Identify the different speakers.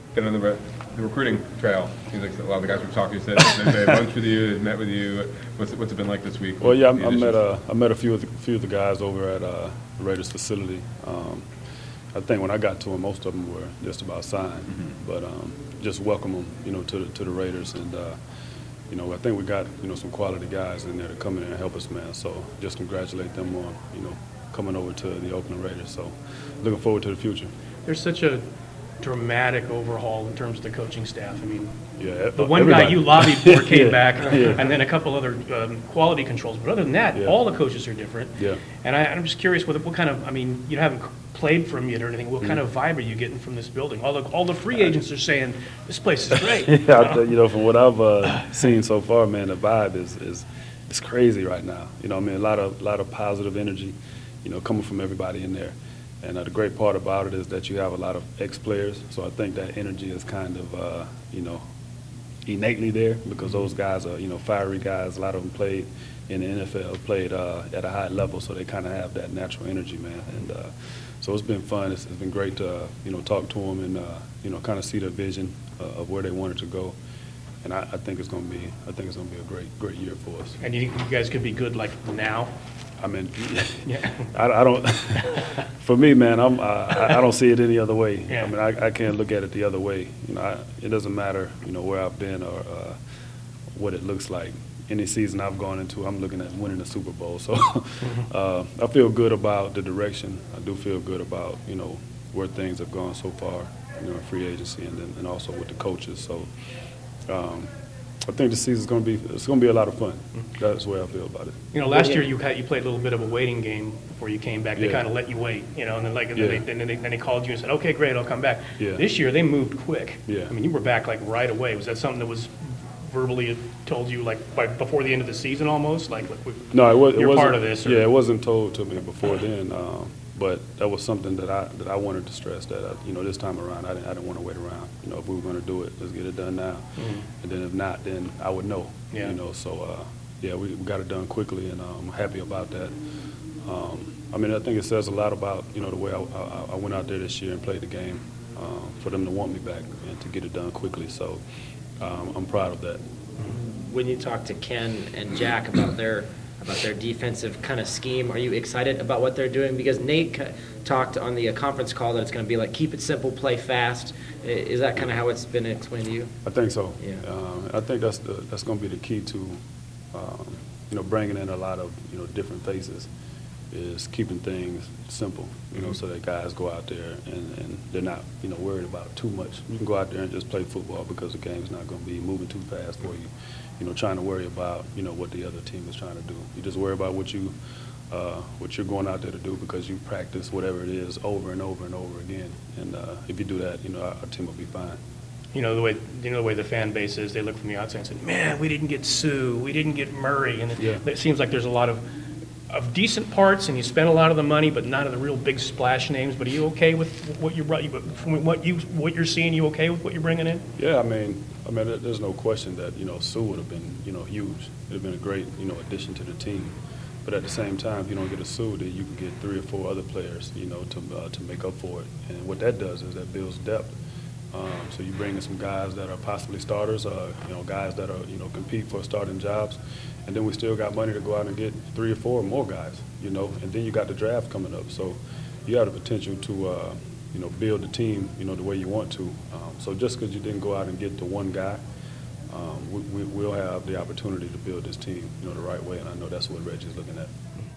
Speaker 1: been on the recruiting trail. Seems like a lot of the guys we've talked to said they had lunch with you, they met with you. What's it been like this week?
Speaker 2: Well, yeah, I met a few of the guys over at the Raiders facility. I think when I got to them, most of them were just about signed, but just welcome them, to the Raiders, and I think we got some quality guys in there to come in and help us, man. So just congratulate them on coming over to the Oakland Raiders. So looking forward to the future.
Speaker 3: There's such a dramatic overhaul in terms of the coaching staff. I mean,
Speaker 2: yeah,
Speaker 3: the one guy you lobbied for came back, and then a couple other quality controls. But other than that, all the coaches are different.
Speaker 2: Yeah.
Speaker 3: And I'm just curious, what kind of, I mean, you haven't played for him yet or anything. What kind of vibe are you getting from this building? All the free agents are saying, this place is great.
Speaker 2: From what I've seen so far, man, the vibe is crazy right now. A lot of positive energy, coming from everybody in there. And the great part about it is that you have a lot of ex-players, so I think that energy is kind of, innately there because those guys are, fiery guys. A lot of them played in the NFL, played at a high level, so they kind of have that natural energy, man. And so it's been fun. It's been great to, talk to them and, kind of see their vision of where they wanted to go. And I think it's going to be a great year for us.
Speaker 3: And you think you guys could be good like now?
Speaker 2: I mean,
Speaker 3: yeah.
Speaker 2: I don't. For me, man, I don't see it any other way.
Speaker 3: Yeah.
Speaker 2: I mean, I can't look at it the other way. It doesn't matter, where I've been or what it looks like. Any season I've gone into, I'm looking at winning the Super Bowl. So I feel good about the direction. I do feel good about where things have gone so far, in free agency and also with the coaches. So. I think the season's going to be a lot of fun. That's the way I feel about it.
Speaker 3: Last year you played a little bit of a waiting game before you came back. They kind of let you wait, and then then they called you and said, "Okay, great, I'll come back."
Speaker 2: Yeah.
Speaker 3: This year they moved quick.
Speaker 2: Yeah.
Speaker 3: I mean, you were back like right away. Was that something that was verbally told you like before the end of the season almost?
Speaker 2: No, it wasn't.
Speaker 3: You're part of this. Or?
Speaker 2: Yeah, it wasn't told to me before then. But that was something that I wanted to stress that this time around I didn't want to wait around. If we were going to do it, let's get it done now. And then if not, then I would know.
Speaker 3: Yeah.
Speaker 2: So we got it done quickly, and I'm happy about that. I think it says a lot about the way I went out there this year and played the game for them to want me back and to get it done quickly. So I'm proud of that.
Speaker 4: When you talk to Ken and Jack about their defensive kind of scheme, are you excited about what they're doing? Because Nate talked on the conference call that it's going to be like keep it simple, play fast. Is that kind of how it's been explained to you?
Speaker 2: I think so.
Speaker 4: Yeah.
Speaker 2: I think that's going to be the key to bringing in a lot of different faces is keeping things simple. So that guys go out there and they're not worried about too much. You can go out there and just play football because the game's not going to be moving too fast for you. Trying to worry about, what the other team is trying to do. You just worry about what you're going out there to do because you practice whatever it is over and over and over again. And if you do that, our team will be fine.
Speaker 3: The way the fan base is, they look from the outside and say, "Man, we didn't get Sue, we didn't get Murray," and it seems like there's a lot of decent parts, and you spent a lot of the money, but not of the real big splash names. But are you okay with what you brought? From what you're seeing, you okay with what you're bringing in?
Speaker 2: Yeah, I mean, there's no question that Sue would have been huge. It'd have been a great addition to the team. But at the same time, if you don't get a Sue, then you can get 3 or 4 other players to make up for it. And what that does is that builds depth. So you bring in some guys that are possibly starters, guys that are compete for starting jobs, and then we still got money to go out and get 3 or 4 more guys, and then you got the draft coming up. So you have the potential to build the team the way you want to. So just because you didn't go out and get the one guy, we'll have the opportunity to build this team the right way, and I know that's what Reggie's looking at.